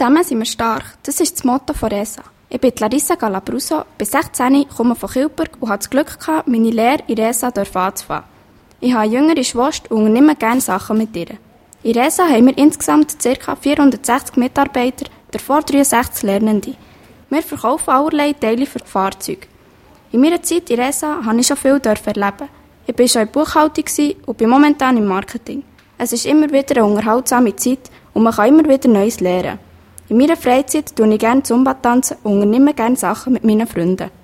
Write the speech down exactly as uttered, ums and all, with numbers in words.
Zusammen sind wir stark. Das ist das Motto von Resa. Ich bin Larissa Galabruso, bin sechzehn, komme von Kilburg und hatte das Glück gehabt, meine Lehre in Resa anzufangen. Ich habe eine jüngere Schwester und unternehme gerne Sachen mit ihr. In Resa haben wir insgesamt ca. vierhundertsechzig Mitarbeiter, davor dreiundsechzig Lernende. Wir verkaufen allerlei Teile für Fahrzeuge. In meiner Zeit in Resa durfte ich schon viel erleben. Ich war schon in der Buchhaltung und bin momentan im Marketing. Es ist immer wieder eine unterhaltsame Zeit und man kann immer wieder Neues lernen. In meiner Freizeit tanze ich gerne Zumba tanzen und unternehme gerne Sachen mit meinen Freunden.